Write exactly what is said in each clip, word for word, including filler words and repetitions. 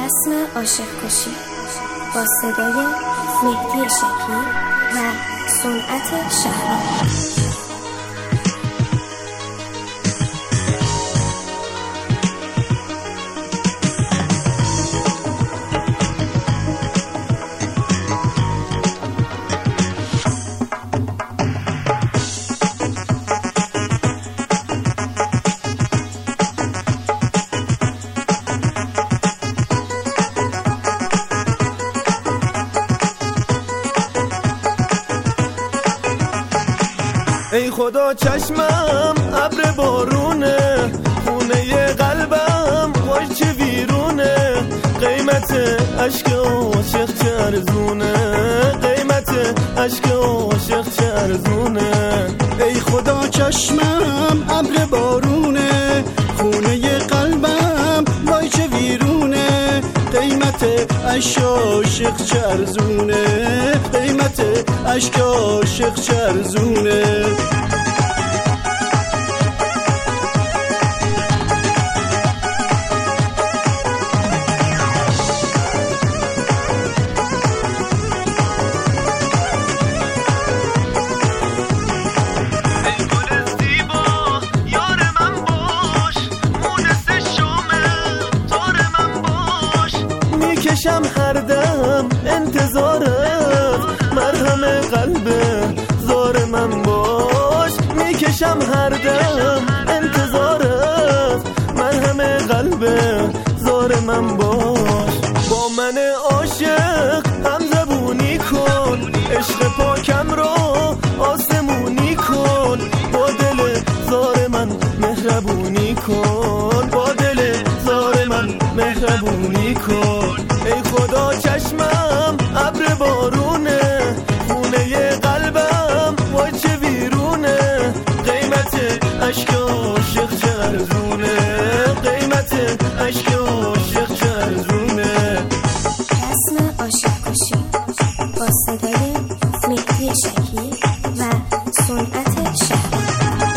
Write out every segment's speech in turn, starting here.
رسم عاشق کشی با صدای مهدی شکیب و صنعت شهرام. ای خدا چشمم ابر بارونه، خونه قلبم وای چه ویرونه، قیمت عشق عاشق چه ارزونه، قیمت عشق عاشق چه ارزونه. ای خدا چشمم ابر بارونه، خونه قلبم وای چه ویرونه، قیمت عشق عاشق چه ارزونه، قیمت عشق عاشق چه ارزونه. میکشم هر دم انتظارت، مرهم قلب زار من باش، میکشم هر دم انتظارت، مرهم قلب زار من باش. با من عاشق هم زبونی کن، عشق پاکم رو آسمونی کن، با دل زار من مهربونی کن، با دل زار من مهربونی کن. ای خدا چشمم ابر بارونه، خونه قلبم وای چه ویرونه، قیمت عشق عاشق چه ارزونه، قیمت عشق عاشق چه ارزونه. رسم عاشق کشی با صدای مهدی شکیب و صنعت شهرام.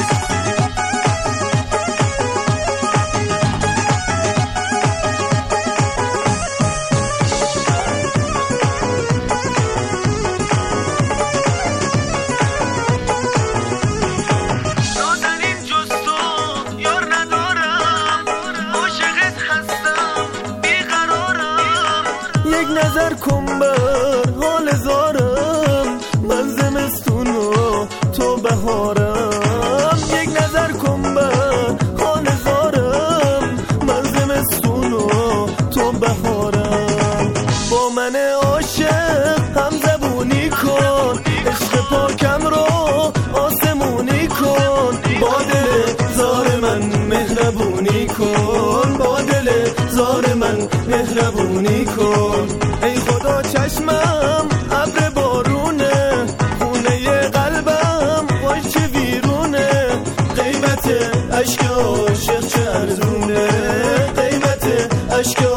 یک نظر کن بر حال زارم، من زمستونو تو بهارم، یک نظر کن بر حال زارم، من زمستونو تو بهارم. با من عاشق هم زبونی کن، عشق پاکم رو آسمونی کن، با دل زار من مهربونی کن، با دل زار من مهربونی کن. ای خدا چشمم ابر بارونه، خونه قلبم وای چه ویرونه، قیمت عشق عاشق چه ارزونه، قیمت عشق